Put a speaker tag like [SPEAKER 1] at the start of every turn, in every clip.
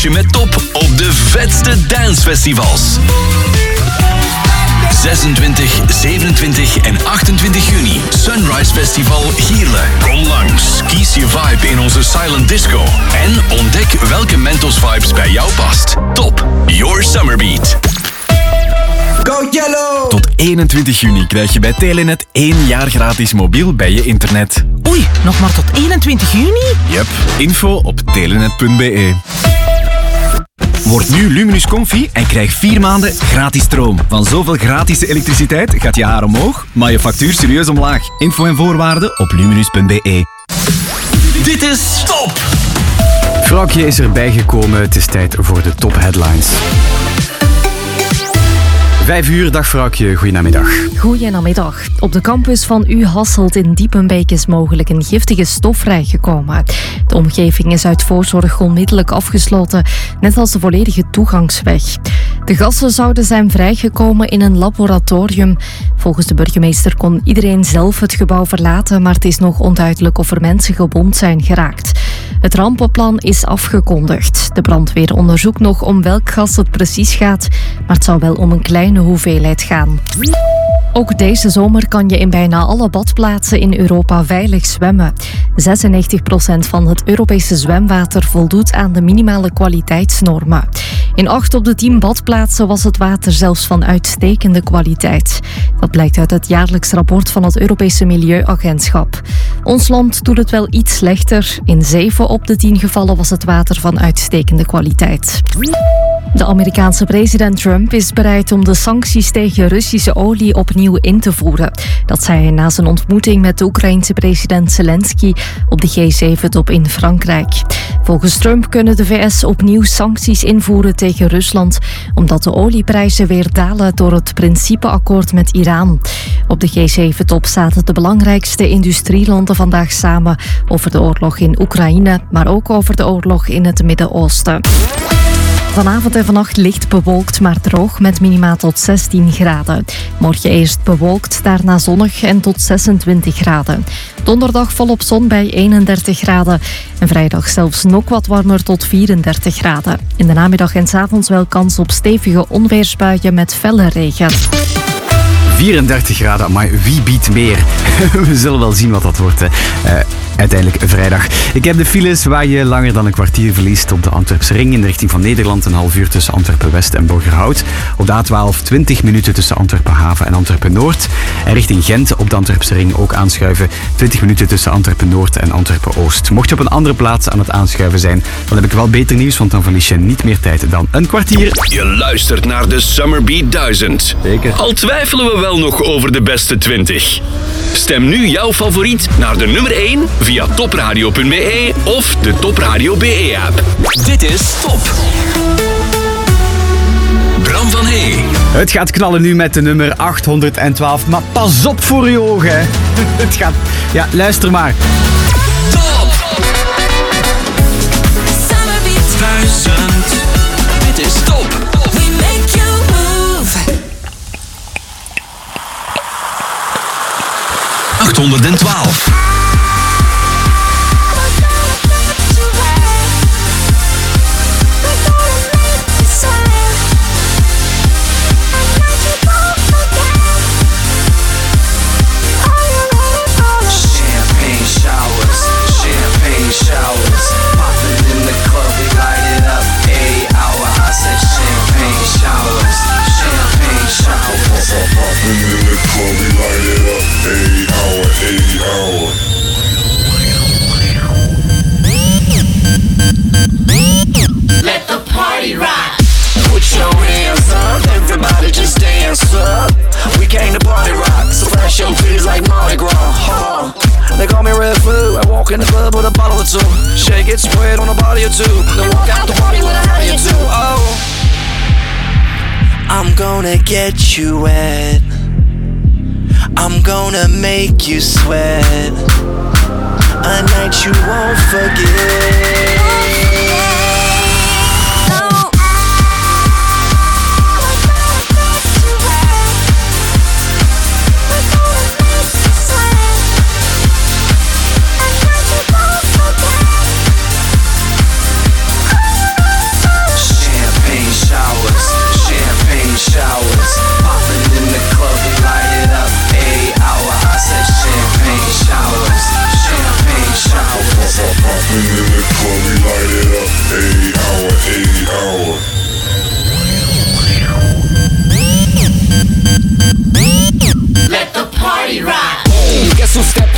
[SPEAKER 1] feestje met Top op de vetste dancefestivals. 26, 27 en 28 juni. Sunrise Festival Gierle. Kom langs, kies je vibe in onze silent disco en ontdek welke Mentos vibes bij jou past. Top, your summer beat.
[SPEAKER 2] Go Yellow!
[SPEAKER 3] Tot 21 juni krijg je bij Telenet 1 jaar gratis mobiel bij je internet.
[SPEAKER 4] Oei, nog maar tot 21 juni?
[SPEAKER 3] Yep, info op telenet.be. Word nu Luminus Comfy en krijg 4 maanden gratis stroom. Van zoveel gratis elektriciteit gaat je haar omhoog, maar je factuur serieus omlaag. Info en voorwaarden op luminus.be.
[SPEAKER 1] Dit is Top!
[SPEAKER 3] Vrouwtje is erbij gekomen, het is tijd voor de top headlines. 5 uur, dag vrouwtje, goeienamiddag.
[SPEAKER 5] Goeienamiddag. Op de campus van U Hasselt in Diepenbeek is mogelijk een giftige stof vrijgekomen. De omgeving is uit voorzorg onmiddellijk afgesloten, net als de volledige toegangsweg. De gassen zouden zijn vrijgekomen in een laboratorium. Volgens de burgemeester kon iedereen zelf het gebouw verlaten, maar het is nog onduidelijk of er mensen gewond zijn geraakt. Het rampenplan is afgekondigd. De brandweer onderzoekt nog om welk gas het precies gaat, maar het zou wel om een kleine hoeveelheid gaan. Ook deze zomer kan je in bijna alle badplaatsen in Europa veilig zwemmen. 96% van het Europese zwemwater voldoet aan de minimale kwaliteitsnormen. In 8 op de 10 badplaatsen was het water zelfs van uitstekende kwaliteit. Dat blijkt uit het jaarlijks rapport van het Europese Milieuagentschap. Ons land doet het wel iets slechter. In 7 op de 10 gevallen was het water van uitstekende kwaliteit. De Amerikaanse president Trump is bereid om de sancties tegen Russische olie opnieuw in te voeren. Dat zei hij na zijn ontmoeting met de Oekraïense president Zelensky op de G7-top in Frankrijk. Volgens Trump kunnen de VS opnieuw sancties invoeren tegen Rusland, omdat de olieprijzen weer dalen door het principeakkoord met Iran. Op de G7-top zaten de belangrijkste industrielanden vandaag samen over de oorlog in Oekraïne, maar ook over de oorlog in het Midden-Oosten. Vanavond en vannacht licht bewolkt, maar droog met minima tot 16 graden. Morgen eerst bewolkt, daarna zonnig en tot 26 graden. Donderdag volop zon bij 31 graden. En vrijdag zelfs nog wat warmer tot 34 graden. In de namiddag en 's avonds wel kans op stevige onweersbuien met felle regen.
[SPEAKER 3] 34 graden, maar wie biedt meer? We zullen wel zien wat dat wordt. Uiteindelijk vrijdag. Ik heb de files waar je langer dan een kwartier verliest op de Antwerpse ring in de richting van Nederland. Een half uur tussen Antwerpen-West en Borgerhout. Op de A12 20 minuten tussen Antwerpen-Haven en Antwerpen-Noord. En richting Gent op de Antwerpse ring ook aanschuiven. 20 minuten tussen Antwerpen-Noord en Antwerpen-Oost. Mocht je op een andere plaats aan het aanschuiven zijn, dan heb ik wel beter nieuws, want dan verlies je niet meer tijd dan een kwartier.
[SPEAKER 1] Je luistert naar de Summer Beat 1000.
[SPEAKER 3] Zeker.
[SPEAKER 1] Al twijfelen we wel nog over de beste 20. Stem nu jouw favoriet naar de nummer 1 via topradio.be of de Topradio BE-app. Dit is Top. Bram van Hey.
[SPEAKER 3] Het gaat knallen nu met de nummer 812, maar pas op voor je ogen. Hè. Het gaat... Ja, luister maar.
[SPEAKER 1] Top!
[SPEAKER 6] Summer Beat
[SPEAKER 1] 1000. Dit is Top.
[SPEAKER 6] We make you move.
[SPEAKER 1] 812.
[SPEAKER 6] Let the party rock. Put your hands up, everybody just dance up. We came to party rock, so flash your titties like Mardi Gras. They call me Red Food. I walk in the club with a bottle or two. Shake it, spread on a body or two. Then walk out the party with a hurry or two. Oh, I'm gonna get you wet. I'm gonna make you sweat. A night you won't forget.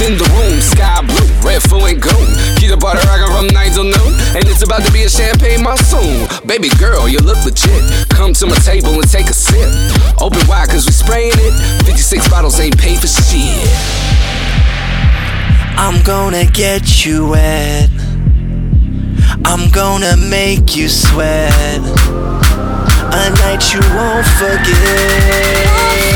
[SPEAKER 7] in the room. Sky blue, red, full and gold. Keep the party rockin' from 9 till noon. And it's about to be a champagne monsoon. Baby girl, you look legit. Come to my table and take a sip. Open wide cause we spraying it. 56 bottles ain't paid for shit.
[SPEAKER 6] I'm gonna get you wet. I'm gonna make you sweat. A night you won't forget.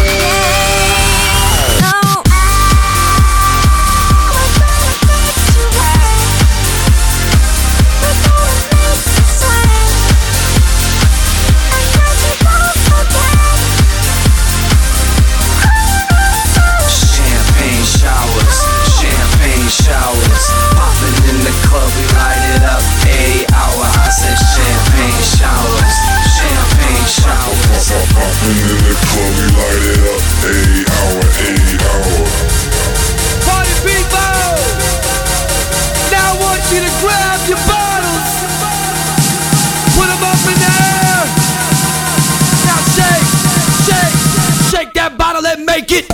[SPEAKER 7] Showers, popping in the club, we light it up. 80 hour, I said champagne showers, champagne showers.
[SPEAKER 8] Popping in the club, we light it up. 80 hour, 80 hour.
[SPEAKER 2] Party people! Now I want you to grab your bottles. Put them up in the air. Now shake, shake, shake that bottle and make it.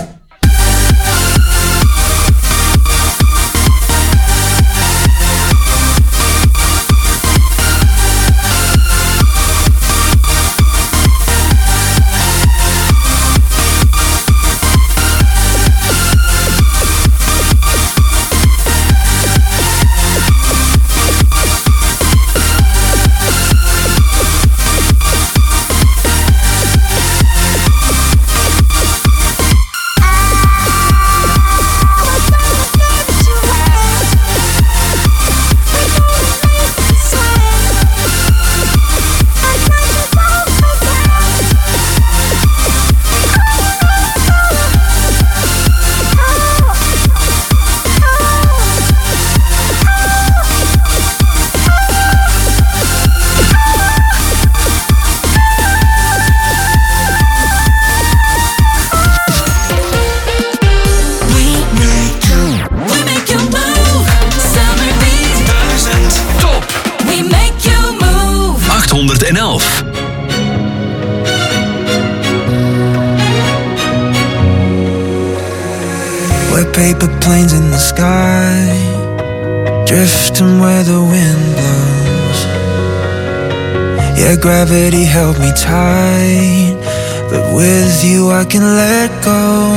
[SPEAKER 9] Paper planes in the sky, drifting where the wind blows. Yeah, gravity held me tight, but with you I can let go.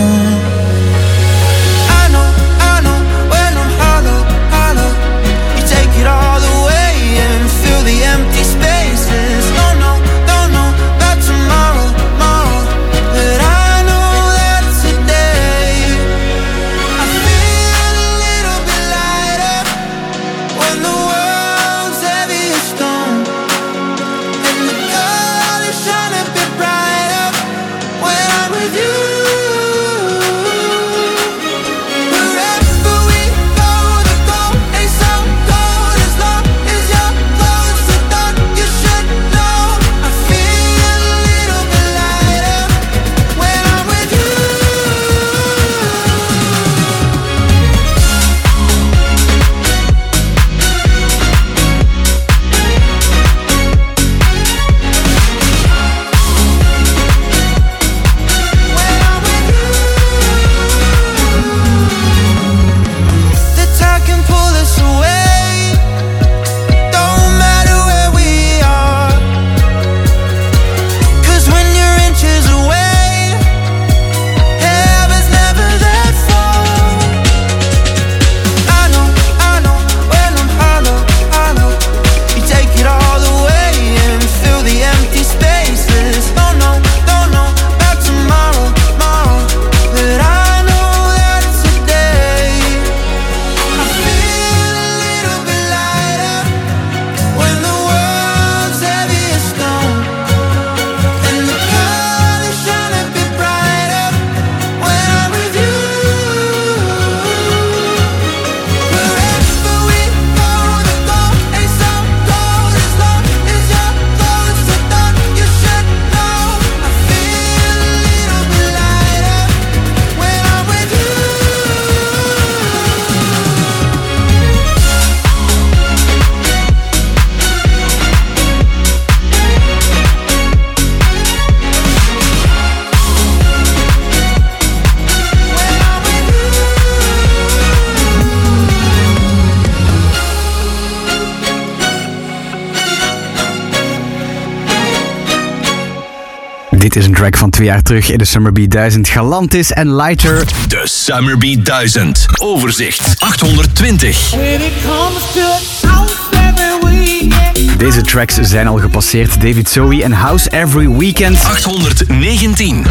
[SPEAKER 9] I know, when I'm hollow, hollow, you take it all away and fill the empty spaces. Don't know about tomorrow, but I know that today I feel a little bit lighter when the world's heavy as stone, and the colors shine a bit brighter when I'm with you.
[SPEAKER 3] Dit is een track van 2 jaar terug in de Summer Beat 1000. Galantis en Lighter.
[SPEAKER 1] De Summer Beat 1000. Overzicht 820.
[SPEAKER 3] Deze tracks zijn al gepasseerd. David Zoe en House Every Weekend.
[SPEAKER 1] 819.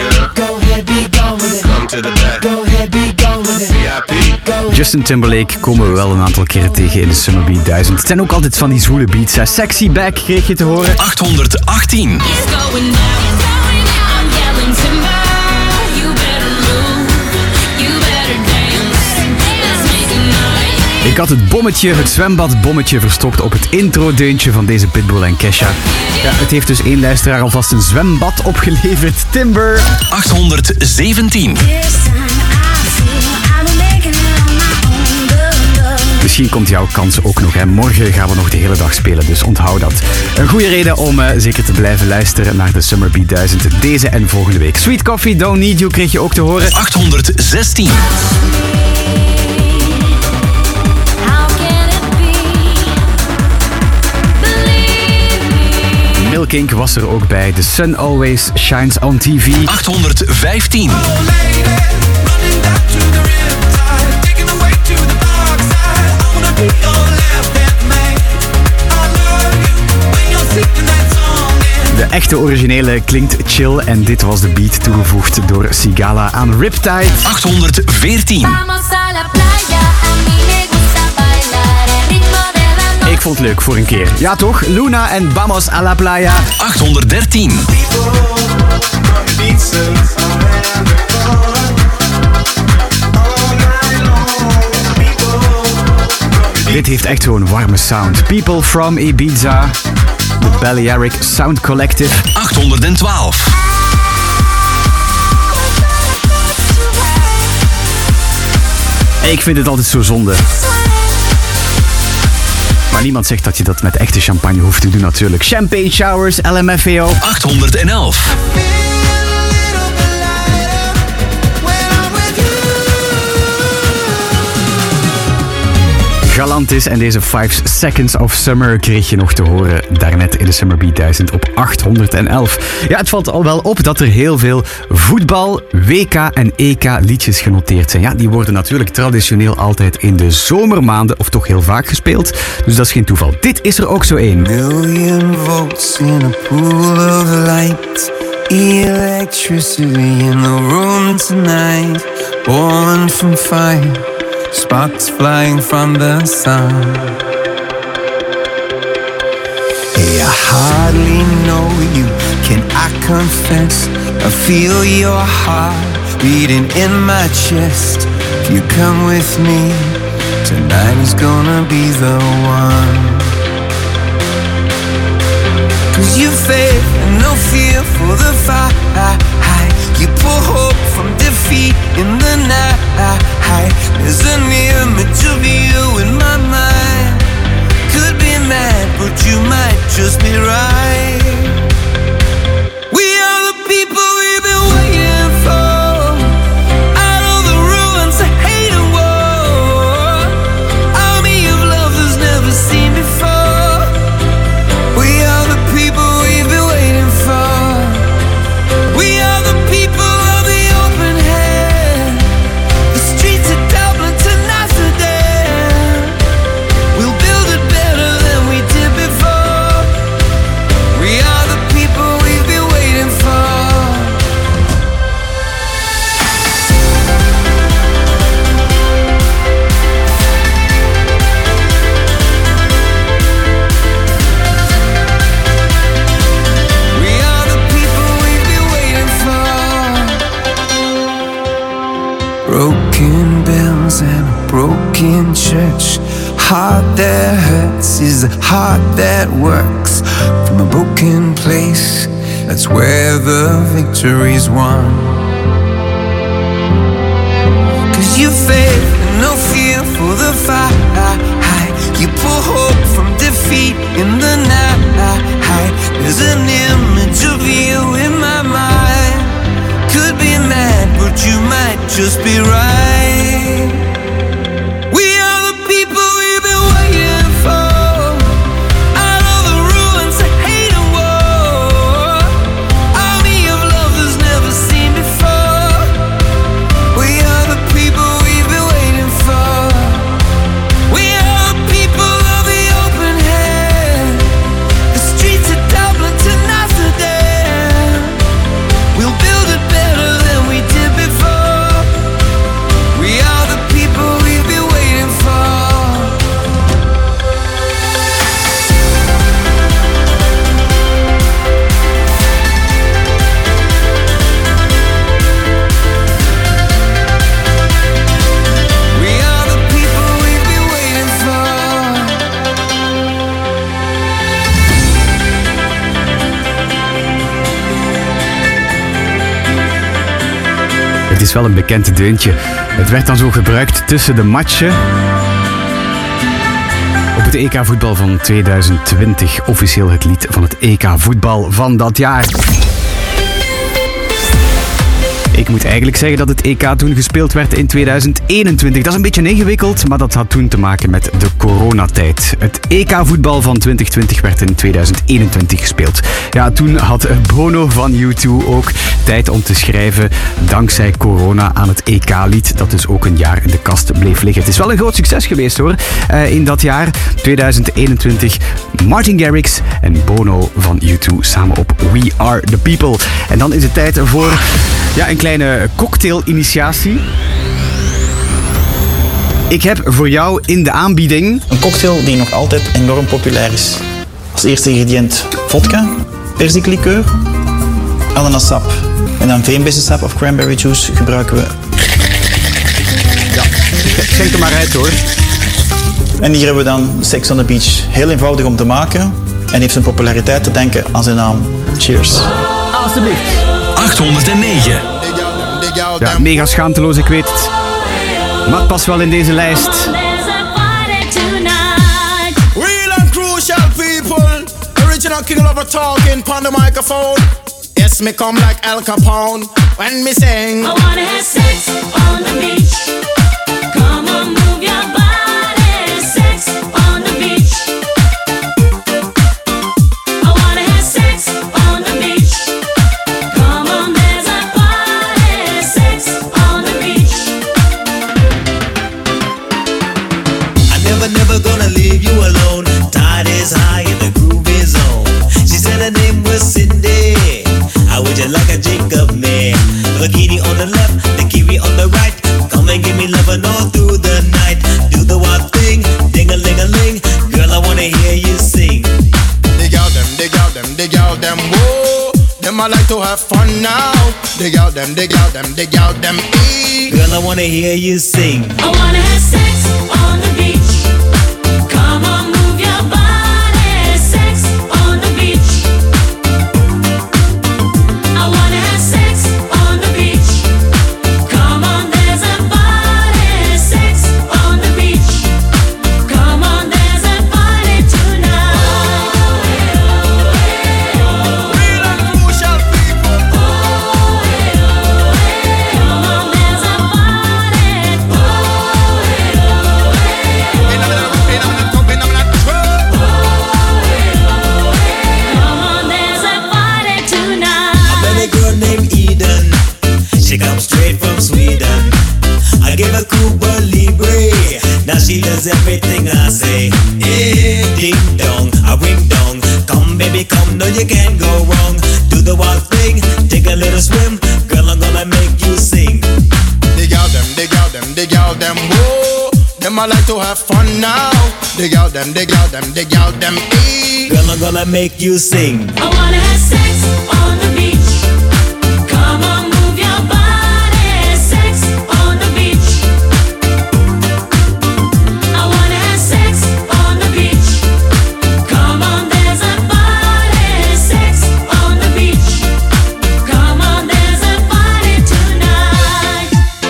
[SPEAKER 3] Justin Timberlake komen we wel een aantal keren tegen in de Summer Beat 1000. Het zijn ook altijd van die zwoele beats. Hè. Sexy Back kreeg je te horen.
[SPEAKER 1] 818.
[SPEAKER 3] Ik had het zwembadbommetje verstopt op het intro-deuntje van deze Pitbull en Kesha. Ja, het heeft dus 1 luisteraar alvast een zwembad opgeleverd. Timber.
[SPEAKER 1] 817.
[SPEAKER 3] Misschien komt jouw kans ook nog. Hè. Morgen gaan we nog de hele dag spelen, dus onthoud dat. Een goede reden om zeker te blijven luisteren naar de Summer Beat 1000. Deze en volgende week. Sweet Coffee, Don't Need You kreeg je ook te horen.
[SPEAKER 1] 816.
[SPEAKER 3] Milk Inc. was er ook bij. The Sun Always Shines on TV.
[SPEAKER 1] 815. De echte originele klinkt chill en dit was de beat toegevoegd door Sigala aan Riptide. 814.
[SPEAKER 3] Ik vond het leuk voor een keer. Ja toch? Luna en Vamos a la Playa.
[SPEAKER 1] 813.
[SPEAKER 3] Dit heeft echt zo'n warme sound. People from Ibiza. De Balearic Sound Collective.
[SPEAKER 1] 812.
[SPEAKER 3] Ik vind het altijd zo zonde. Maar niemand zegt dat je dat met echte champagne hoeft te doen natuurlijk. Champagne Showers, LMFAO.
[SPEAKER 1] 811.
[SPEAKER 3] Galantis en deze 5 Seconds of Summer kreeg je nog te horen daarnet in de Summer Beat 1000 op 811. Ja, het valt al wel op dat er heel veel voetbal, WK en EK liedjes genoteerd zijn. Ja, die worden natuurlijk traditioneel altijd in de zomermaanden of toch heel vaak gespeeld. Dus dat is geen toeval. Dit is er ook zo één.
[SPEAKER 9] Million volts in a pool of light. Electricity in the room tonight. Born from fire. Sparks flying from the sun. Hey, I hardly know you, can I confess? I feel your heart beating in my chest. If you come with me, tonight is gonna be the one. 'Cause you faith and no fear for the fight. You pull hope from defeat in the night. There's an image of you in my mind. Could be mad, but you might just be right. We are the people we've been waiting for. Out of the ruins of hate and war. Army of lovers never seen before. We are the people we've been waiting for. We are the people of the open hand. The streets of Dublin to Amsterdam. We'll build it better than we did before. We are the people we've been waiting for. We are the people we've been waiting for. Broken bells and a broken church. Heart that hurts is a heart that works. From a broken place, that's where the victory's won. 'Cause you faith and no fear for the fight. You pull hope from defeat in the night. There's an image of you in my mind. Could be mad, but you might just be right. We are the people we've been waiting for. Out of the ruins of hate and war. Army of
[SPEAKER 3] Het is wel een bekend deuntje. Het werd dan zo gebruikt tussen de matchen op het EK voetbal van 2020. Officieel het lied van het EK voetbal van dat jaar. Ik moet eigenlijk zeggen dat het EK toen gespeeld werd in 2021. Dat is een beetje ingewikkeld, maar dat had toen te maken met de coronatijd. Het EK-voetbal van 2020 werd in 2021 gespeeld. Ja, toen had Bono van U2 ook tijd om te schrijven dankzij corona aan het EK-lied, dat dus ook een jaar in de kast bleef liggen. Het is wel een groot succes geweest hoor, in dat jaar 2021. Martin Garrix en Bono van U2 samen op We Are The People. En dan is het tijd voor een kleine cocktail-initiatie. Ik heb voor jou in de aanbieding
[SPEAKER 10] een cocktail die nog altijd enorm populair is. Als eerste ingrediënt vodka, perziklikeur, ananassap en dan veenbessensap of cranberry juice gebruiken we.
[SPEAKER 3] Ja, schenk er maar uit hoor.
[SPEAKER 10] En hier hebben we dan Sex on the Beach. Heel eenvoudig om te maken en heeft zijn populariteit te denken aan zijn naam. Cheers.
[SPEAKER 3] Alsjeblieft.
[SPEAKER 1] 809.
[SPEAKER 3] Ja, mega schaamteloos, ik weet het. Maar het past wel in deze lijst.
[SPEAKER 9] Real and crucial people. Original king lover talking pon the microphone. Yes, me come like Al Capone when me sing.
[SPEAKER 6] I wanna have sex on the beach. Come on, move your body. Sex on the beach. I wanna have sex on the beach. Come on, there's a party. Sex on the beach.
[SPEAKER 11] I'm never gonna leave you alone. Tide is high and the groove is on. She said her name was Cindy. How would you like a drink of me? Bikini on the left, the kiwi on the right. Come and give me lovin' all through the night. Do the wild thing, ding-a-ling-a-ling. Girl, I wanna hear you sing.
[SPEAKER 9] Dig out them, dig out them, dig out them, whoa. Them I like to have fun now. Dig out them, dig out them, dig out them,
[SPEAKER 11] Girl, I wanna hear you sing.
[SPEAKER 6] I wanna have sex on the beach. Come on, move your body. Sex on the beach. I wanna have sex on the beach. Come on, there's a party. Sex on the beach. Come on, there's a party tonight.
[SPEAKER 9] real and crucial people.
[SPEAKER 6] Come on, there's a party. Come on, there's a party tonight.
[SPEAKER 11] I met a girl named Eden. She comes straight from Sweden. I gave her Cuba Libre. Now she does everything I say. Hey, ding dong, a ring dong. Come baby, come, no you can't go wrong. Do the wild thing, take a little swim. Girl, I'm gonna make you sing.
[SPEAKER 9] Dig out them, dig out them, dig out them, whoa. Them I like to have fun now. Dig out them, dig out them, dig out them,
[SPEAKER 11] Girl, I'm gonna make you sing.
[SPEAKER 6] I wanna have sex on the beach. Come on, move your body. Sex on the beach. I wanna have sex on the beach. Come on, there's a party. Sex on the beach. Come on, there's a party tonight.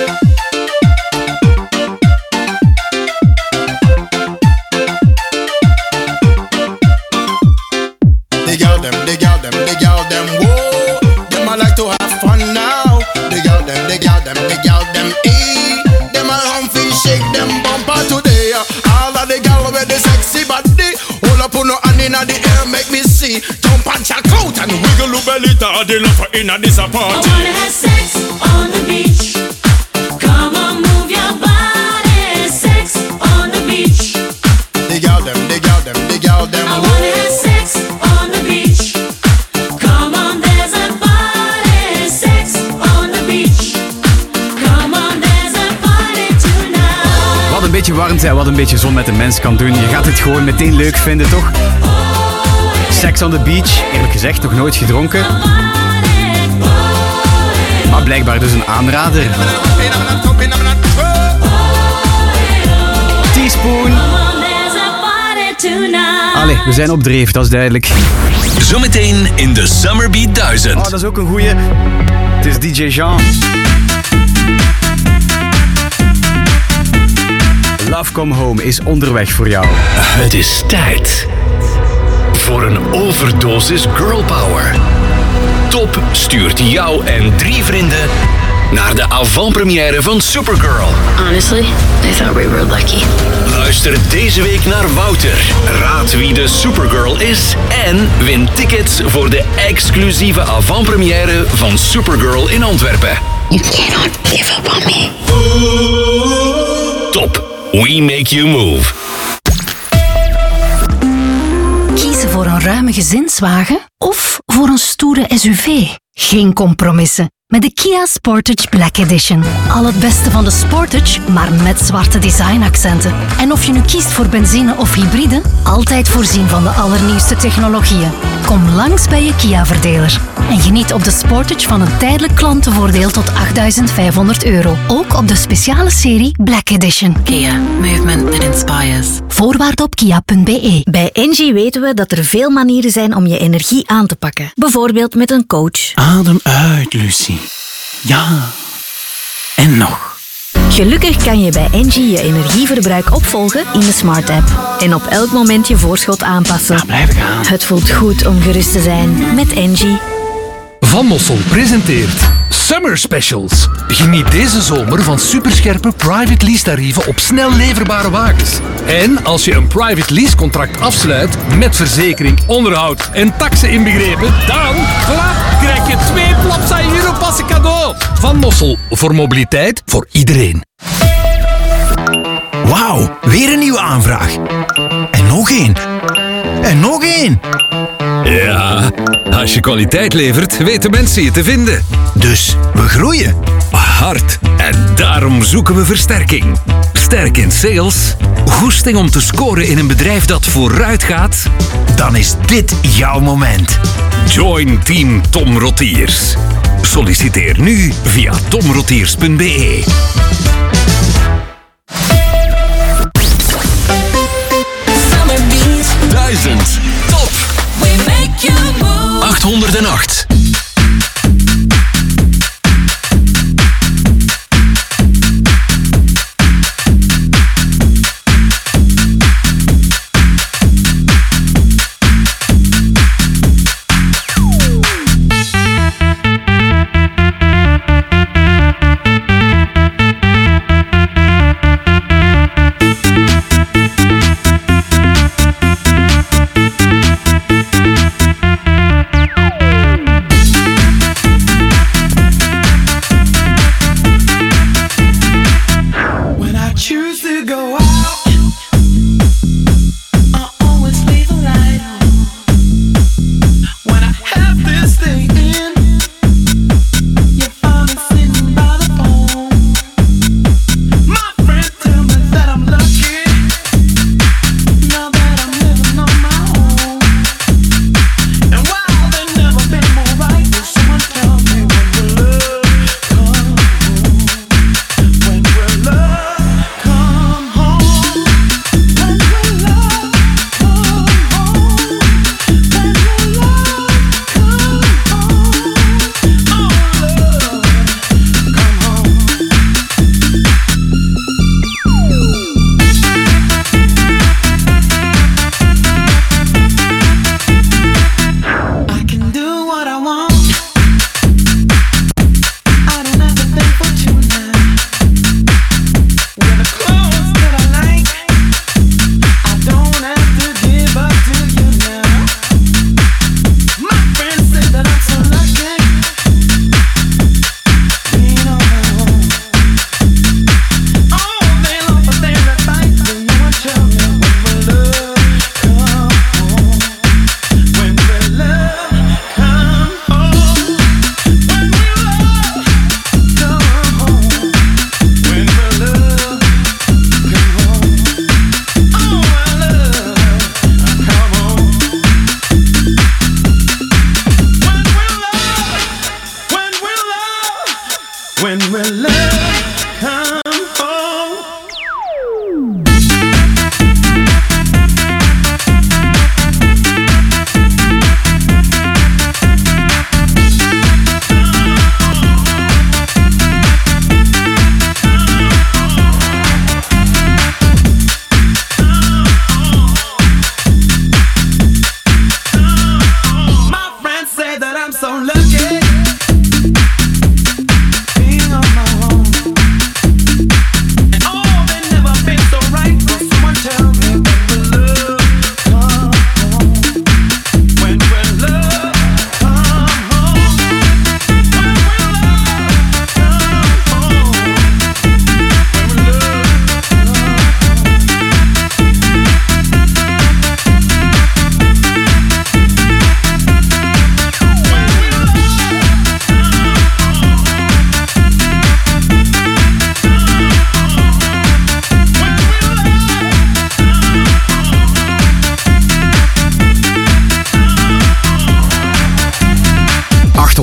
[SPEAKER 9] dig out them, dig out them, dig out them, whoa. Them I like to have fun now. Dig out them, dig out them, dig out them, Them I humpy shake them bumper today. All of the gal with the sexy body. Hold up on no hand in the air, make me see. Jump and check out and wiggle your belly to the lover in a this party.
[SPEAKER 6] I wanna have sex on the beach. Come on, move your body. Sex on the beach.
[SPEAKER 9] Dig out them, dig out them, dig out them,
[SPEAKER 6] I wanna have sex on the beach. Come on, there's a party. Sex on the beach. Come on, there's a party tonight.
[SPEAKER 3] Wat een beetje warmte en wat een beetje zon met een mens kan doen. Je gaat het gewoon meteen leuk vinden, toch? Sex on the beach, eerlijk gezegd nog nooit gedronken. Maar blijkbaar dus een aanrader. Teaspoon. Allee, we zijn op dreef, dat is duidelijk.
[SPEAKER 1] Zometeen in de Summer Beat 1000.
[SPEAKER 3] Oh, dat is ook een goeie. Het is DJ Jean. Love Come Home is onderweg voor jou.
[SPEAKER 1] Het is tijd voor een overdosis girl power. Top stuurt jou en 3 vrienden naar de avant-première van Supergirl.
[SPEAKER 12] Honestly, I thought we were lucky.
[SPEAKER 1] Luister deze week naar Wouter. Raad wie de Supergirl is en win tickets voor de exclusieve avant-première van Supergirl in Antwerpen.
[SPEAKER 12] You cannot give up on me.
[SPEAKER 1] Top. We make you move.
[SPEAKER 13] Kiezen voor een ruime gezinswagen of voor een stoere SUV? Geen compromissen. Met de Kia Sportage Black Edition. Al het beste van de Sportage, maar met zwarte designaccenten. En of je nu kiest voor benzine of hybride, altijd voorzien van de allernieuwste technologieën. Kom langs bij je Kia-verdeler. En geniet op de Sportage van een tijdelijk klantenvoordeel tot €8.500. Ook op de speciale serie Black Edition.
[SPEAKER 14] Kia. Movement that inspires.
[SPEAKER 13] Voorwaarden op kia.be.
[SPEAKER 15] Bij Engie weten we dat er veel manieren zijn om je energie aan te pakken. Bijvoorbeeld met een coach.
[SPEAKER 16] Adem uit, Lucie. Ja. En nog.
[SPEAKER 15] Gelukkig kan je bij Engie je energieverbruik opvolgen in de Smart App. En op elk moment je voorschot aanpassen.
[SPEAKER 16] Ja, blijf gaan.
[SPEAKER 15] Het voelt goed om gerust te zijn met Engie.
[SPEAKER 17] Van Mossel presenteert Summer Specials. Geniet deze zomer van superscherpe private lease tarieven op snel leverbare wagens. En als je een private lease contract afsluit met verzekering, onderhoud en taxen inbegrepen, dan krijg je 2 Plopsa Europassen cadeau. Van Mossel, voor mobiliteit voor iedereen.
[SPEAKER 18] Wauw, weer een nieuwe aanvraag. En nog één. En nog één.
[SPEAKER 1] Ja, als je kwaliteit levert, weten mensen je te vinden.
[SPEAKER 18] Dus we groeien.
[SPEAKER 1] Hard. En daarom zoeken we versterking. Sterk in sales, goesting om te scoren in een bedrijf dat vooruit gaat.
[SPEAKER 18] Dan is dit jouw moment.
[SPEAKER 1] Join Team Tom Rotiers. Solliciteer nu via tomrotiers.be.
[SPEAKER 6] Summer Beats.
[SPEAKER 1] 1000. Top.
[SPEAKER 6] We make you move.
[SPEAKER 1] 808.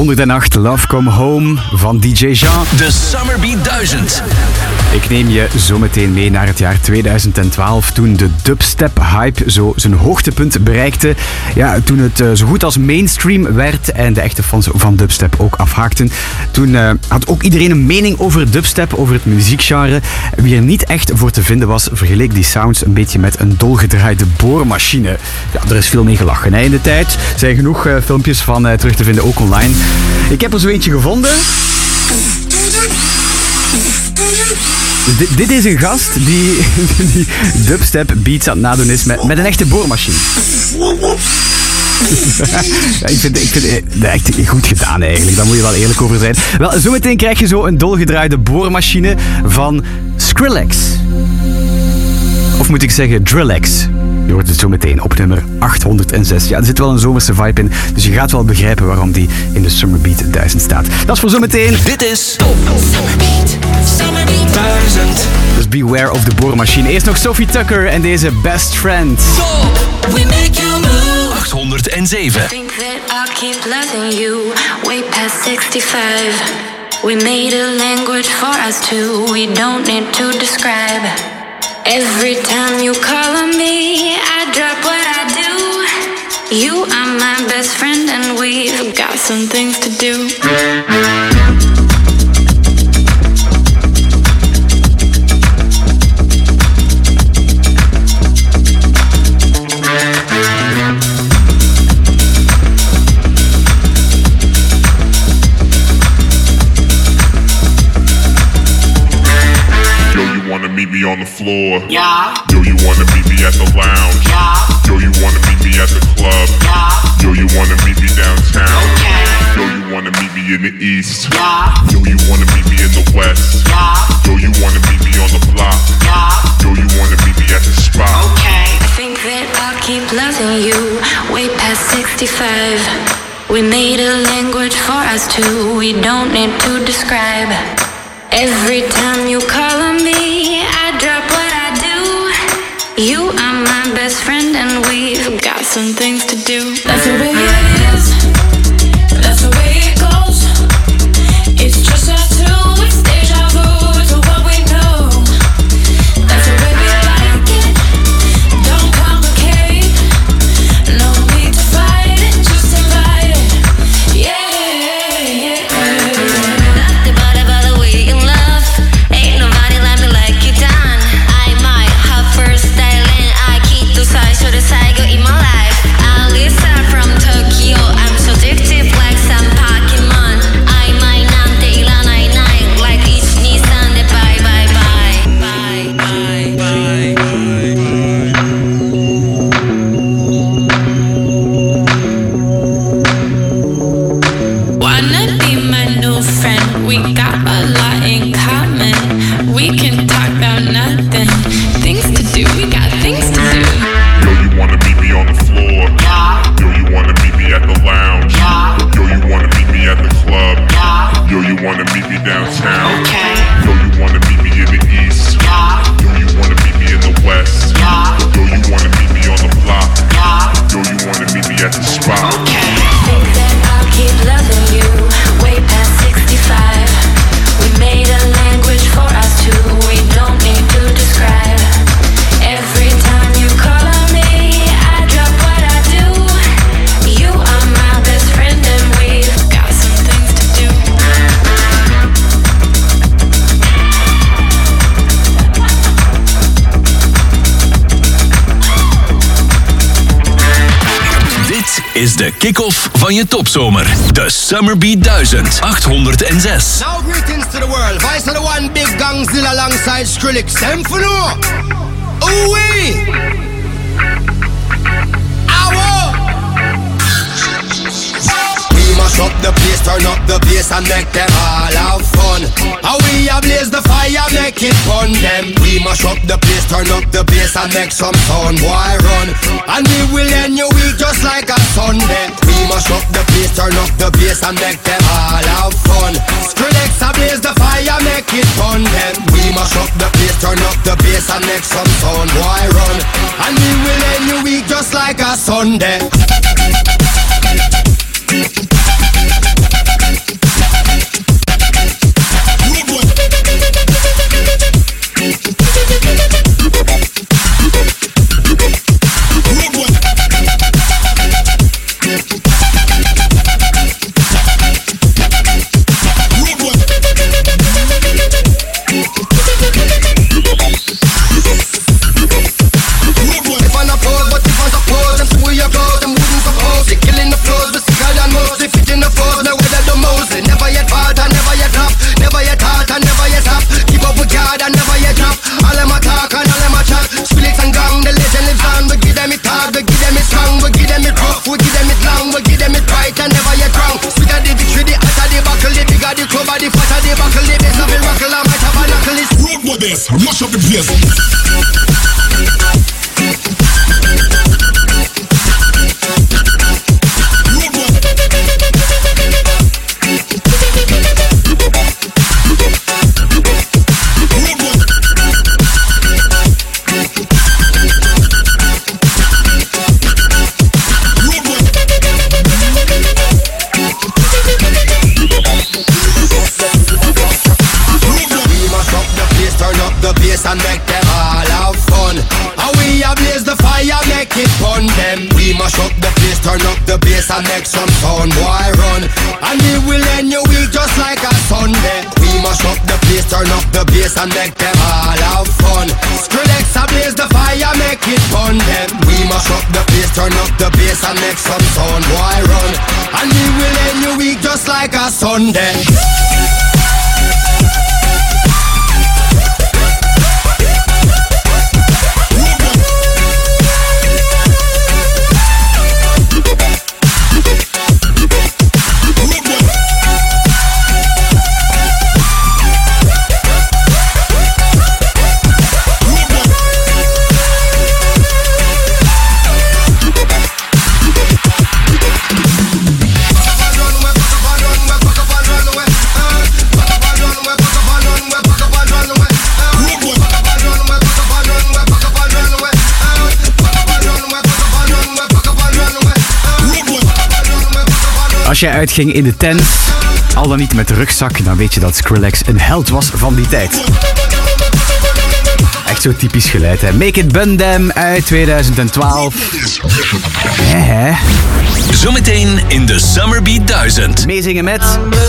[SPEAKER 3] 808 Love Come Home van DJ Jean.
[SPEAKER 1] De Summer Beat 1000.
[SPEAKER 3] Ik neem je zo meteen mee naar het jaar 2012, toen de dubstep-hype zo zijn hoogtepunt bereikte. Ja, toen het zo goed als mainstream werd en de echte fans van dubstep ook afhaakten. Toen had ook iedereen een mening over dubstep, over het muziekgenre. Wie er niet echt voor te vinden was, vergeleek die sounds een beetje met een dolgedraaide boormachine. Ja, er is veel mee gelachen in de tijd. Er zijn genoeg filmpjes van terug te vinden, ook online. Ik heb er zo eentje gevonden. Dit is een gast die dubstep beats aan het nadoen is met een echte boormachine. Ja, ik vind het echt goed gedaan eigenlijk, daar moet je wel eerlijk over zijn. Wel, zometeen krijg je zo een dolgedraaide boormachine van Skrillex. Of moet ik zeggen Drillex. Je hoort het zo meteen op nummer 806. Ja, er zit wel een zomerse vibe in, dus je gaat wel begrijpen waarom die in de Summer Beat 1000 staat. Dat is voor zometeen.
[SPEAKER 1] Dit is Top
[SPEAKER 6] Summer Beat 1000.
[SPEAKER 3] Dus beware of de boormachine. Eerst nog Sophie Tucker en deze Best Friend.
[SPEAKER 6] Top, we make you move.
[SPEAKER 1] 807.
[SPEAKER 12] I think that I'll keep loving you way past 65. We made a language for us two. We don't need to describe. Every time you call on me, I drop what I do. You are my best friend and we've got some things to do.
[SPEAKER 8] Meet me on the floor.
[SPEAKER 6] Yeah.
[SPEAKER 8] Yo, you wanna meet me at the lounge.
[SPEAKER 6] Yeah.
[SPEAKER 8] Yo, you wanna meet me at the club.
[SPEAKER 6] Yeah.
[SPEAKER 8] Yo, you wanna meet me downtown.
[SPEAKER 6] Okay.
[SPEAKER 8] Yo, you wanna meet me in the east.
[SPEAKER 6] Yeah.
[SPEAKER 8] Yo, you wanna meet me in the west.
[SPEAKER 6] Yeah.
[SPEAKER 8] Yo, you wanna meet me on the block.
[SPEAKER 6] Yeah.
[SPEAKER 8] Yo, you wanna meet me at the spot.
[SPEAKER 6] Okay.
[SPEAKER 12] I think that I'll keep loving you way past 65. We made a language for us two. We don't need to describe. Every time you call on me, I drop what I do. You are my best friend and we've got some things to do. That's the way it is. That's the way it goes. It's just us two. It's deja vu to what we know. That's the way we like it. Don't complicate. No need to fight it. Just invite it. Yeah.
[SPEAKER 1] Is de kick-off van je topzomer. De Summer Beat 1000. 806.
[SPEAKER 19] Now greetings to the world. Vice of the one big gangzilla alongside Skrillex. Them for no. Ooh-wee. Mash up the place, turn up the bass and make them all have fun. How we ablaze the fire, make it fun them. We mash up the place, turn up the bass and make some sound, boy run. And we will end your week just like a Sunday. We mash up the place, turn up the bass and make them all have fun. Skrillex ablaze the fire, make it fun them. We mash up the place, turn up the bass and make some sound, boy run. And we will end your week just like a Sunday. buckle the bass, I rockle, I might have a knuckle. It's road with this, mash up the place. And make them all have fun. And we ablaze the fire, make it fun them. We mash up the place, turn up the bass and make some sound, boy run. And we will end your week just like a Sunday. We mash up the place, turn up the bass and make them all have fun. Skrillex ablaze the fire, make it fun them. We mash up the place, turn up the bass and make some sound, boy run. And we will end your week just like a Sunday.
[SPEAKER 3] Als jij uitging in de tent, al dan niet met de rugzak, dan weet je dat Skrillex een held was van die tijd. Echt zo typisch geluid, hè. Make It Bundem uit 2012.
[SPEAKER 1] Zometeen in de Summer Beat 1000.
[SPEAKER 3] Meezingen met...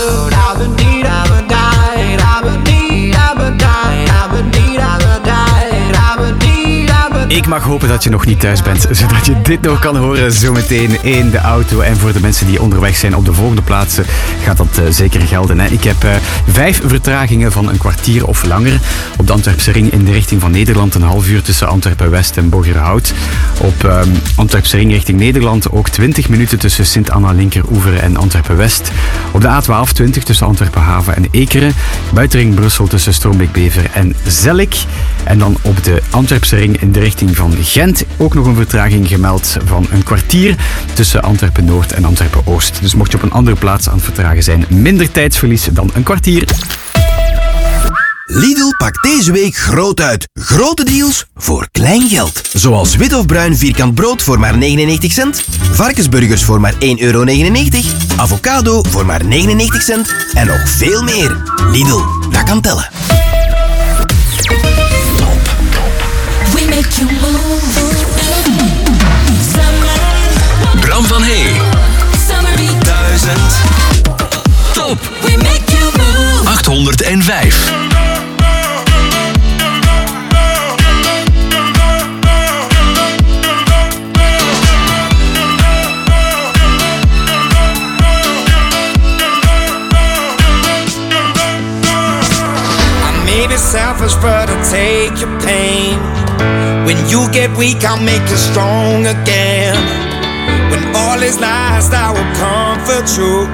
[SPEAKER 3] Ik mag hopen dat je nog niet thuis bent, zodat je dit nog kan horen zometeen in de auto. En voor de mensen die onderweg zijn op de volgende plaatsen gaat dat zeker gelden. Hè. Ik heb 5 vertragingen van een kwartier of langer op de Antwerpse ring in de richting van Nederland. Een half uur tussen Antwerpen-West en Borgerhout. Op Antwerpse ring richting Nederland ook 20 minuten tussen Sint-Anna-Linkeroever en Antwerpen-West. Op de A12 20 tussen Antwerpen-Haven en Ekeren. Buitenring Brussel tussen Stroombeek-Bever en Zellik. En dan op de Antwerpse ring in de richting van Gent ook nog een vertraging gemeld van een kwartier tussen Antwerpen-Noord en Antwerpen-Oost. Dus mocht je op een andere plaats aan het vertragen zijn, minder tijdsverlies dan een kwartier.
[SPEAKER 18] Lidl pakt deze week groot uit. Grote deals voor klein geld. Zoals wit of bruin vierkant brood voor maar 99 cent. Varkensburgers voor maar 1,99 euro. Avocado voor maar 99 cent. En nog veel meer. Lidl, dat kan tellen.
[SPEAKER 6] We make you move.
[SPEAKER 1] Bram van Hey.
[SPEAKER 6] Summer Beat
[SPEAKER 1] 1000. Top.
[SPEAKER 6] We make you move.
[SPEAKER 1] 805.
[SPEAKER 9] Maybe selfish, but I'll take your pain. When you get weak, I'll make you strong again. When all is lost, I will comfort you.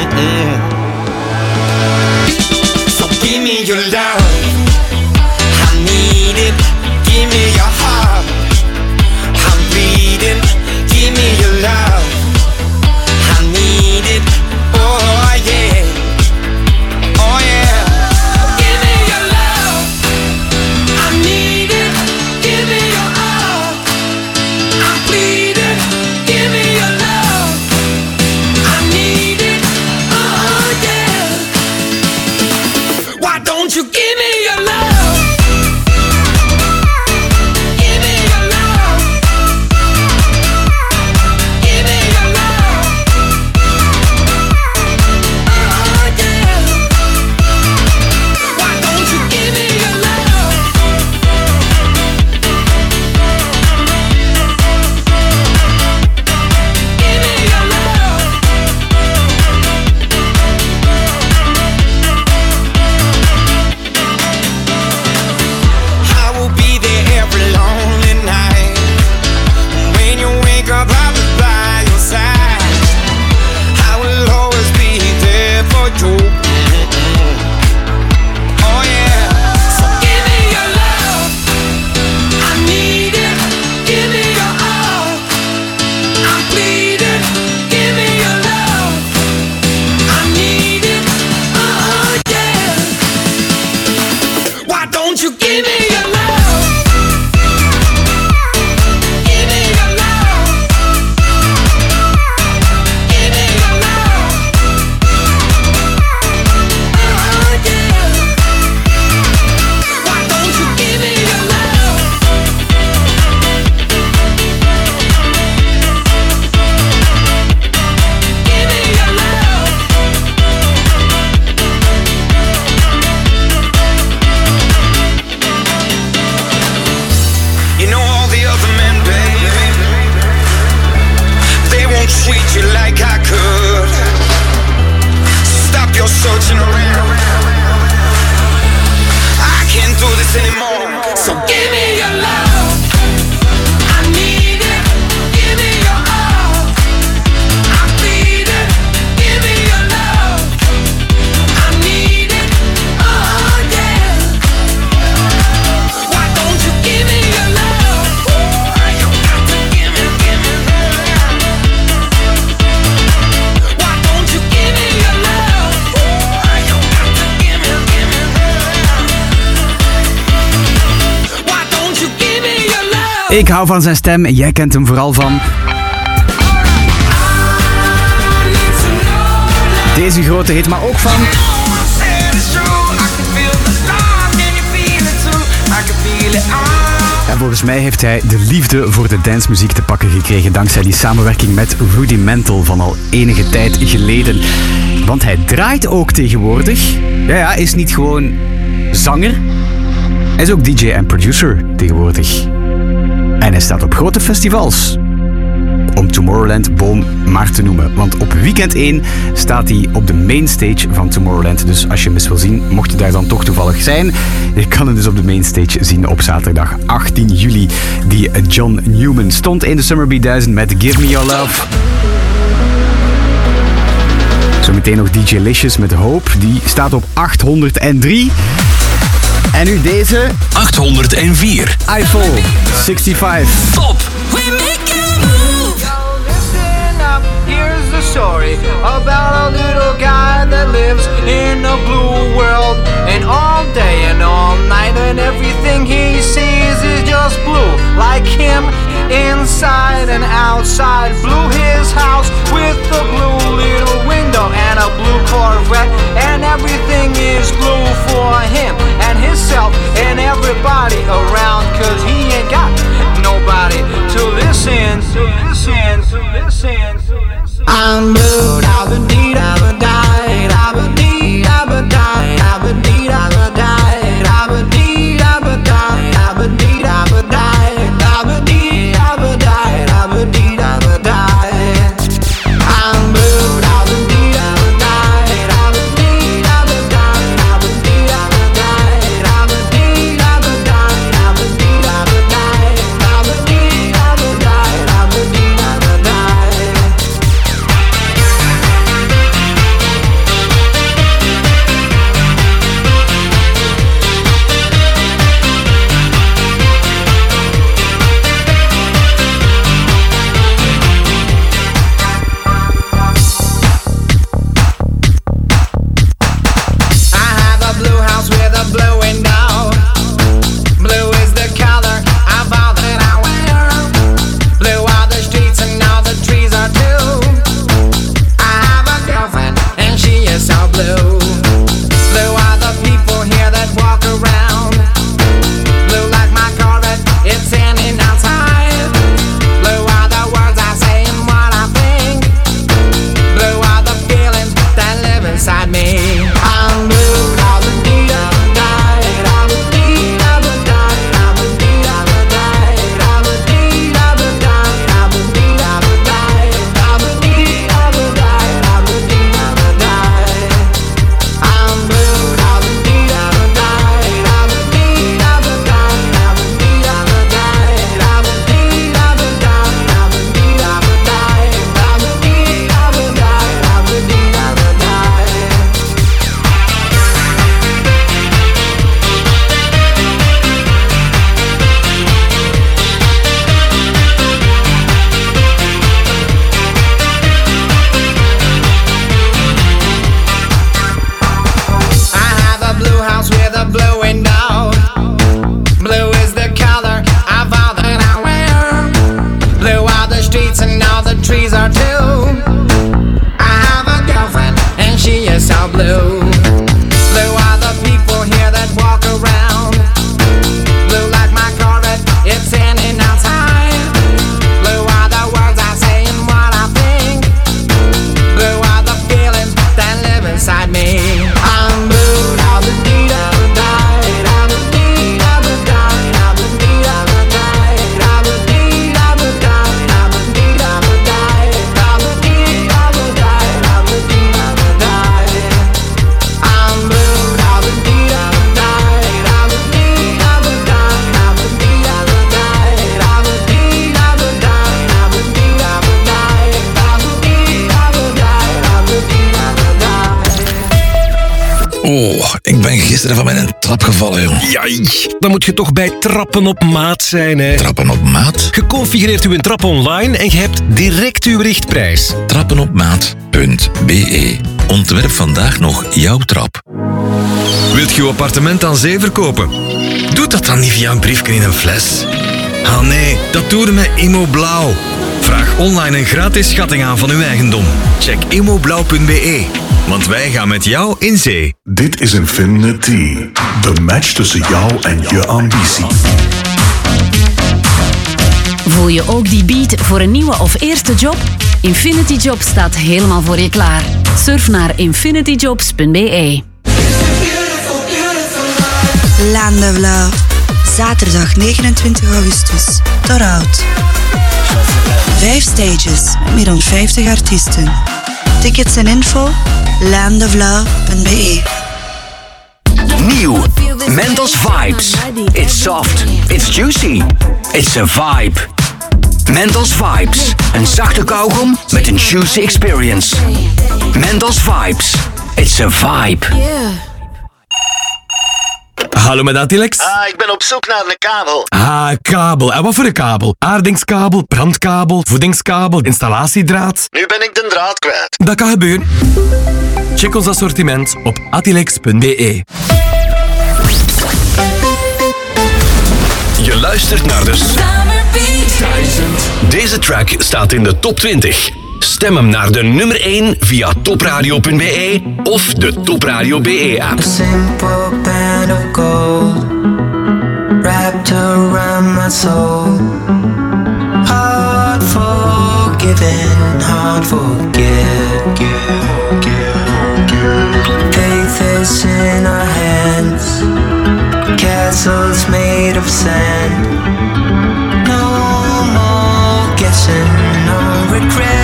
[SPEAKER 9] So give me your love, I need it. Give me your heart, I'm bleeding. Give me your love, I need it. Oh yeah, oh yeah.
[SPEAKER 6] Don't you give me your love? Give me your love. Give me your love. Oh yeah. Why don't you give me your love? Give me your love.
[SPEAKER 3] Ik hou van zijn stem en jij kent hem vooral van... deze grote hit, maar ook van... En volgens mij heeft hij de liefde voor de dancemuziek te pakken gekregen dankzij die samenwerking met Rudimental van al enige tijd geleden. Want hij draait ook tegenwoordig. Ja, is niet gewoon zanger. Hij is ook DJ en producer tegenwoordig. En hij staat op grote festivals. Om Tomorrowland Boom maar te noemen. Want op weekend 1 staat hij op de mainstage van Tomorrowland. Dus als je hem eens wil zien, mocht je daar dan toch toevallig zijn, je kan hem dus op de mainstage zien op zaterdag 18 juli. Die John Newman stond in de Summer B1000 met Give Me Your Love. Zometeen nog DJ Licious met Hope. Die staat op 803. En nu deze...
[SPEAKER 1] 804.
[SPEAKER 3] Eiffel 65.
[SPEAKER 1] Top!
[SPEAKER 9] Here's the story about a little guy that lives in a blue world. And all day and all night and everything he sees is just blue. Like him, inside and outside. Blue his house with a blue little window and a blue Corvette. And everything is blue for him and himself and everybody around. Cause he ain't got nobody to listen, to listen, to listen, to listen. I'm blue, da-ba-dee, da-ba-die, da-ba-dee, da-ba-die, da-ba-dee, da-ba-die, da-ba-dee, da-ba-die, da-ba-dee, da-ba-die, da-ba-dee, da-ba-die, da-ba-dee, da-ba-die. I'm blue, da-ba-dee, da-ba-die, da-ba-dee, da-ba-die, da-ba-dee, da-ba-die, da-ba-dee, da-ba-die, da-ba-dee, da-ba-die, da-ba-dee, da-ba-die, da-ba-dee.
[SPEAKER 1] Oh, ik ben gisteren van mijn trap gevallen, joh.
[SPEAKER 20] Jai, dan moet je toch bij Trappen op Maat zijn, hè?
[SPEAKER 1] Trappen op Maat?
[SPEAKER 20] Geconfigureerd uw trap online en je hebt direct uw richtprijs.
[SPEAKER 1] Trappenopmaat.be. Ontwerp vandaag nog jouw trap.
[SPEAKER 21] Wilt je uw appartement aan zee verkopen? Doe dat dan niet via een briefje in een fles.
[SPEAKER 1] Ah nee, dat doe je met Immoblauw. Vraag online een gratis schatting aan van uw eigendom. Check immoblauw.be, want wij gaan met jou in zee.
[SPEAKER 8] Dit is Infinity. De match tussen jou en je ambitie.
[SPEAKER 13] Voel je ook die beat voor een nieuwe of eerste job? Infinity Jobs staat helemaal voor je klaar. Surf naar infinityjobs.be.
[SPEAKER 21] Laan de Vlaag. Zaterdag 29 augustus. Torhout. 5 stages, meer dan 50 artiesten. Tickets en info, laandevlaag.be.
[SPEAKER 1] Nieuw. Mentos Vibes. It's soft. It's juicy. It's a vibe. Mentos Vibes. Een zachte kauwgom met een juicy experience. Mentos Vibes. It's a vibe.
[SPEAKER 22] Hallo met Atilex.
[SPEAKER 23] Ik ben op zoek naar een kabel.
[SPEAKER 22] Kabel. En wat voor een kabel? Aardingskabel, brandkabel, voedingskabel, installatiedraad.
[SPEAKER 23] Nu ben ik de draad kwijt.
[SPEAKER 22] Dat kan gebeuren. Check ons assortiment op atilex.be.
[SPEAKER 1] Je luistert naar de Summer Beat. Deze track staat in de top 20. Stem hem naar de nummer 1 via topradio.be of de Top Radio BE app.
[SPEAKER 9] A simple band of gold wrapped around my soul. Hard forgiven, hard forget. Faith is in our hands. Castles made of sand. No more guessing, no regrets.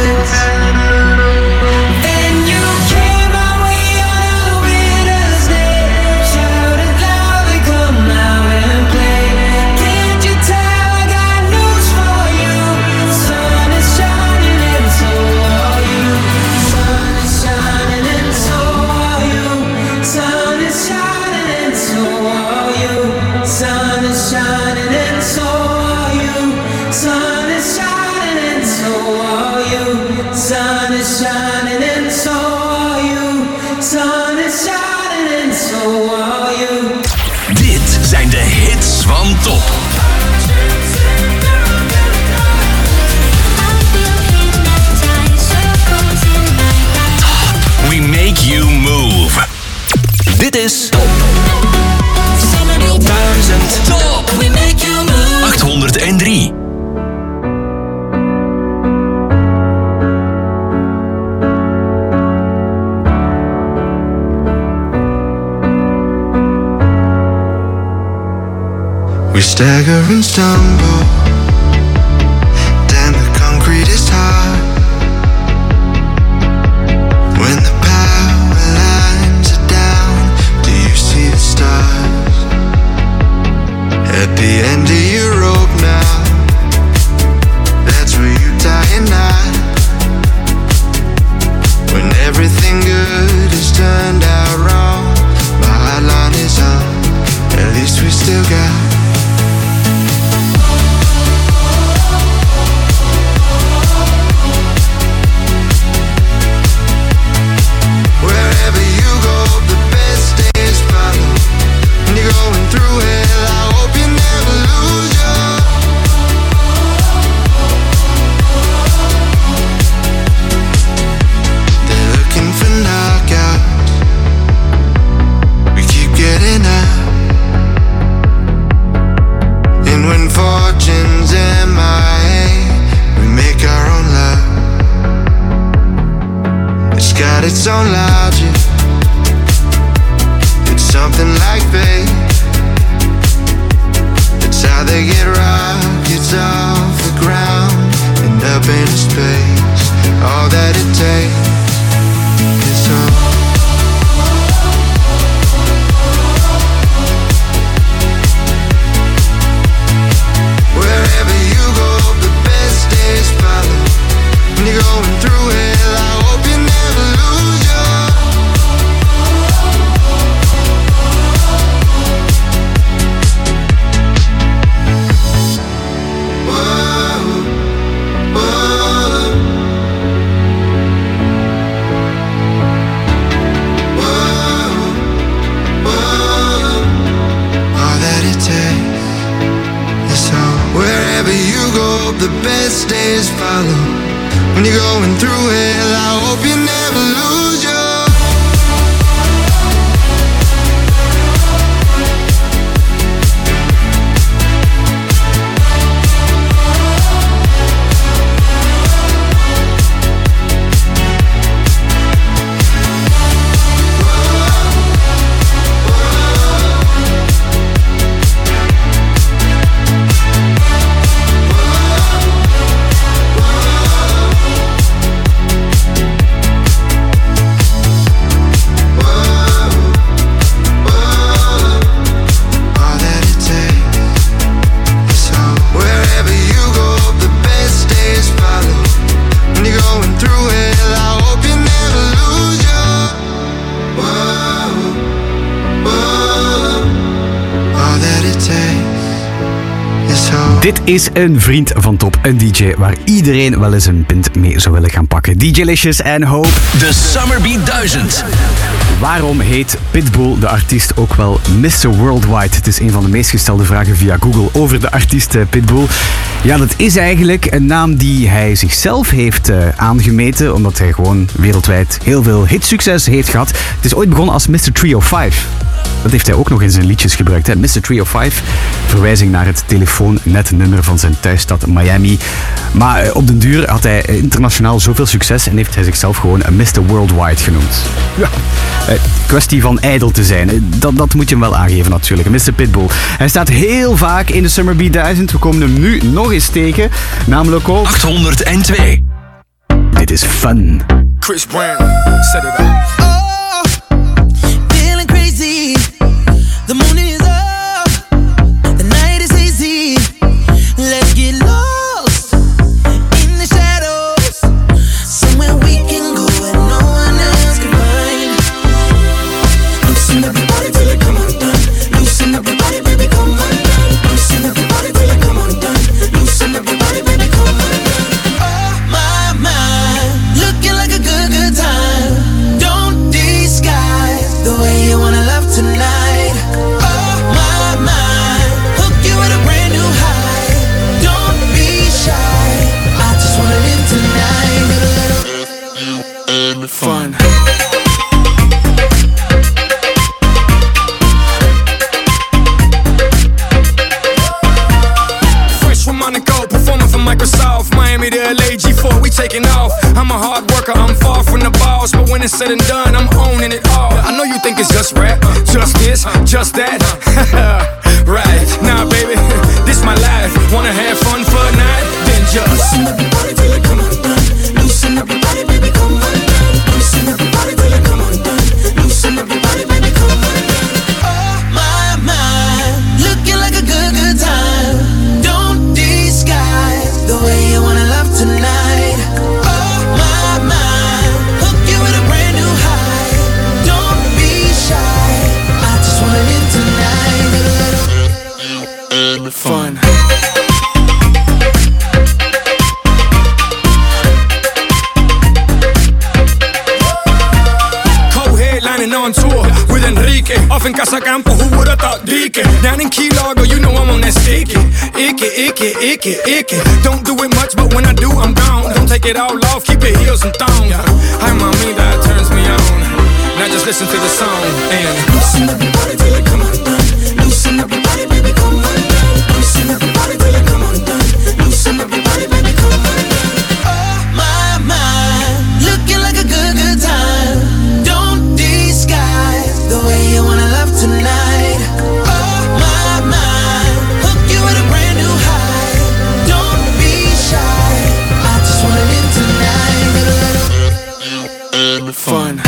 [SPEAKER 1] Dit zijn de hits van Top. We make you move. Dit is Top. Top. We make you move. 803.
[SPEAKER 9] We stagger and stumble. Damn, the concrete is hard. When the power lines are down, do you see the stars? At the end of your rope now, that's where you die at night. When everything good is turned out wrong, my hotline is on. At least we still got the best days follow. When you're going through hell, I hope you never lose your
[SPEAKER 3] Dit is een vriend van Top, een DJ waar iedereen wel eens een pint mee zou willen gaan pakken. DJ Licious en Hope.
[SPEAKER 1] De Summer Beat 1000.
[SPEAKER 3] Waarom heet Pitbull de artiest ook wel Mr. Worldwide? Het is een van de meest gestelde vragen via Google over de artiest Pitbull. Ja, dat is eigenlijk een naam die hij zichzelf heeft aangemeten, omdat hij gewoon wereldwijd heel veel hitsucces heeft gehad. Het is ooit begonnen als Mr. 305. Dat heeft hij ook nog in zijn liedjes gebruikt. Hè? Mr. 305, verwijzing naar het telefoonnetnummer van zijn thuisstad Miami. Maar op den duur had hij internationaal zoveel succes en heeft hij zichzelf gewoon Mr. Worldwide genoemd. Ja, kwestie van ijdel te zijn. Dat moet je hem wel aangeven natuurlijk. Mr. Pitbull. Hij staat heel vaak in de Summer Beat 1000. We komen hem nu nog eens tegen. Namelijk op
[SPEAKER 1] 802.
[SPEAKER 3] Dit is Fun.
[SPEAKER 4] Chris Brown, set it up.
[SPEAKER 9] The moon is up, the night is easy. Let's get lost in the shadows, somewhere we can go and no one else can find. Loosen up your body till it come undone. Loosen up your body, baby, come undone. Loosen up your body till it come undone. Loosen up your body, baby, come undone. Oh my mind, looking like a good, good time. Don't disguise the way you wanna love tonight.
[SPEAKER 4] Fun. Fresh from Monaco, performing for Microsoft, Miami to LA, G4, we taking off. I'm a hard worker, I'm far from the boss, but when it's said and done, I'm owning it all. I know you think it's just rap, just this, just that. Right, nah baby, this my life. Wanna have fun for a night? Then just loosen up your body till it come undone. Loosen up your body, baby, come undone. Loosen up your body till it come undone. Loosen up your body, baby, come undone. Oh my mind, looking like a good, good time. Don't disguise the way you wanna love tonight. Oh my mind, hook you with a brand new high. Don't be shy, I just wanna live tonight. Fun. On tour with Enrique, off in Casacampo, who would've thought Deacon? Down in Key Largo, you know I'm on that sticky. Icky. Don't do it much, but when I do, I'm gone. Don't take it all off, keep your heels and thongs. Hi, mommy, that turns me on. Now just listen to the song and loosen up your body till it come undone. Loosen up your body, baby, come undone. Loosen up your body till it come undone. Loosen up your body, baby, come undone. Oh my mind, looking like a good, good time. The way you wanna love tonight. Oh my mind, hook you with a brand new high. Don't be shy, I just wanna live tonight. Fun.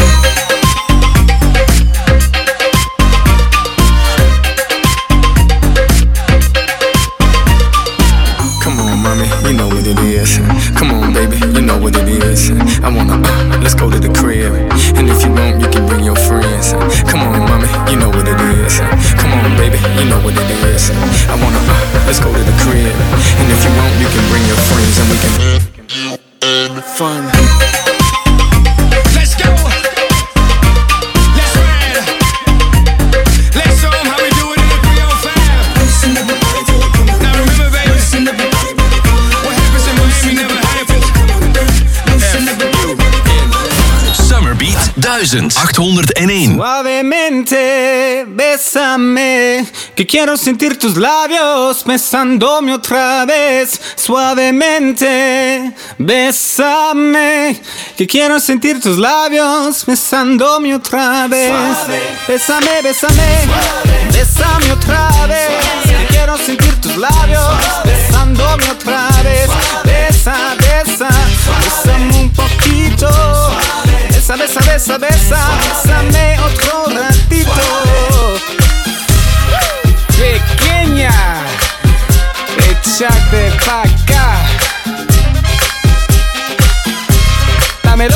[SPEAKER 4] Come on, mommy, you know what it is. Come on, baby, you know what it is. I wanna, let's go to the crib. And if you want, you can bring your friends. Come on, mommy, you know what it is. Come on, baby, you know what it is. I wanna, let's go to the crib. And if you want, you can bring your friends and we can fun. Let's go. Let's ride. Let's show 'em how we do it in the 305. Now remember, baby, what happened
[SPEAKER 1] 1001.
[SPEAKER 9] Suavemente, bésame, que quiero sentir tus labios besándome otra vez. Suavemente, bésame, que quiero sentir tus labios besándome otra vez. Bésame, bésame, bésame otra vez, que quiero sentir tus labios besándome otra vez. Besa, besa, bésame un poquito. Besa, besa, besa, besa, bésame otro ratito. Pequeña, échate pa' acá. Dámelo.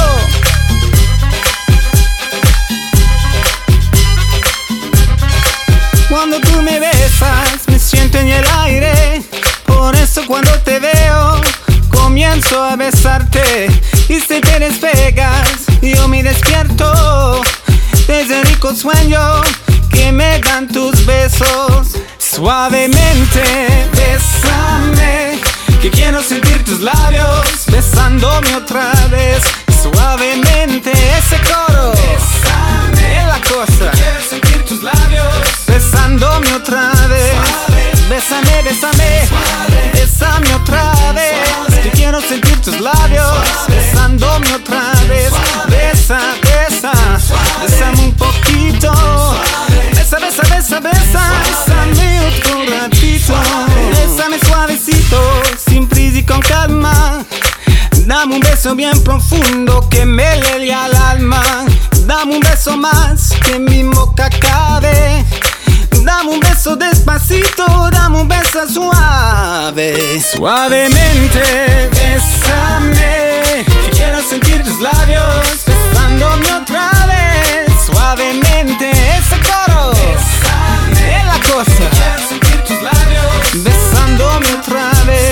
[SPEAKER 9] Cuando tú me besas, me siento en el aire. Por eso cuando te veo, comienzo a besarte. Y si te despegas, yo me despierto de ese rico sueño que me dan tus besos. Suavemente, bésame, que quiero sentir tus labios besándome otra vez. Suavemente, ese coro, bésame, es la cosa. Quiero sentir tus labios besándome otra vez. Bésame, bésame, bésame otra vez, que quiero sentir tus labios besándome otra vez. Besa, besa, bésame un poquito. Besa, besa, besa, besa, bésame otro ratito. Bésame suavecito, sin prisa y con calma. Dame un beso bien profundo que me llegue al alma. Dame un beso más que mi boca cabe. Dame un beso despacito, dame un beso suave. Suavemente, bésame, que quiero sentir tus labios besándome otra vez. Suavemente, ese coro, bésame, es la cosa. Quiero sentir tus labios besándome otra vez.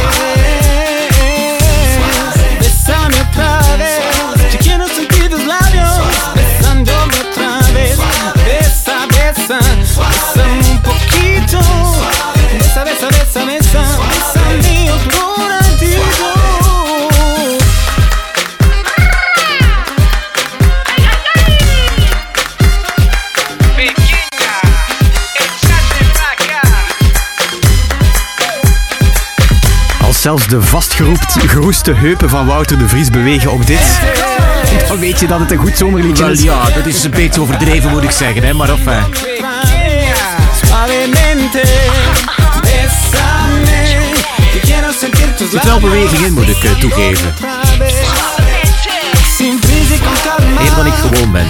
[SPEAKER 9] Bésame otra vez, que quiero sentir tus labios besándome otra vez. Besa, besa, bésame un poquito. Besa, besa, besa, besa, bésame otro ratito.
[SPEAKER 3] Als zelfs de vastgeroeste heupen van Wouter de Vries bewegen op dit, dan weet je dat het een goed zomerliedje is.
[SPEAKER 2] Ja, dat is een beetje overdreven moet ik zeggen, hè, maar enfin. Er zit wel beweging in, moet ik toegeven. Meer dan ik gewoon ben.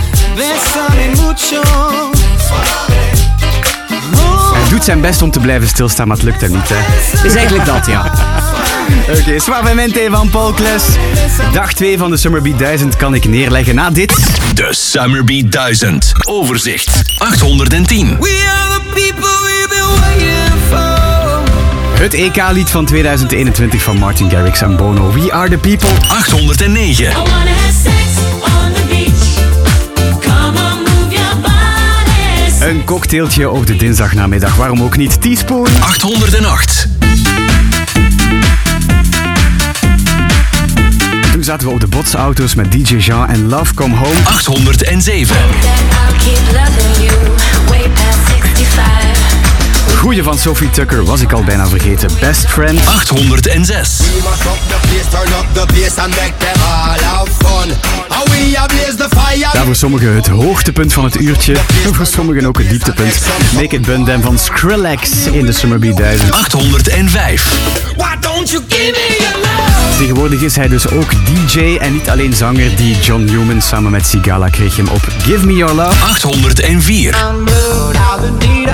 [SPEAKER 3] Hij doet zijn best om te blijven stilstaan, maar het lukt hem niet, hè.
[SPEAKER 2] Het is eigenlijk dat, ja.
[SPEAKER 3] Oké, Suavemente van Paul Kles. Dag 2 van de Summer Beat 1000 kan ik neerleggen na dit.
[SPEAKER 1] De Summer Beat 1000. Overzicht 810.
[SPEAKER 9] We are the people we've been waiting for.
[SPEAKER 3] Het EK-lied van 2021 van Martin Garrix en Bono. We are the people.
[SPEAKER 1] 809.
[SPEAKER 3] Een cocktailtje op de dinsdagnamiddag, waarom ook niet? Teaspoon.
[SPEAKER 1] 808.
[SPEAKER 3] Toen zaten we op de botsauto's met DJ Jean en Love Come Home.
[SPEAKER 1] 807.
[SPEAKER 3] Goeie van Sophie Tucker was ik al bijna vergeten. Best Friend.
[SPEAKER 1] 806.
[SPEAKER 3] Ja, voor sommigen het hoogtepunt van het uurtje. Voor sommigen ook het dieptepunt. Make It Bundem van Skrillex in de Summer Beat 1000.
[SPEAKER 1] 805.
[SPEAKER 3] Tegenwoordig is hij dus ook DJ en niet alleen zanger. Die John Newman samen met Sigala kreeg hem op Give Me Your Love.
[SPEAKER 1] 804.